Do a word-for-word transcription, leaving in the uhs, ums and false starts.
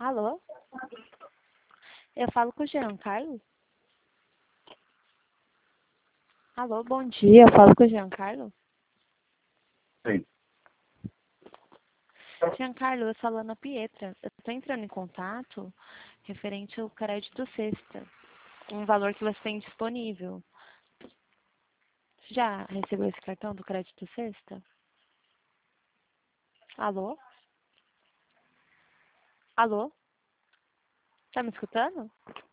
Alô? Eu falo com o Jean Carlos? Alô, bom dia. Eu falo com o Jean Carlos? Sim. Jean Carlos, eu sou a Lana Pietra. Eu estou entrando em contato referente ao crédito sexta. Um valor que você tem disponível. Você já recebeu esse cartão do crédito sexta? Alô? Alô? Tá me escutando?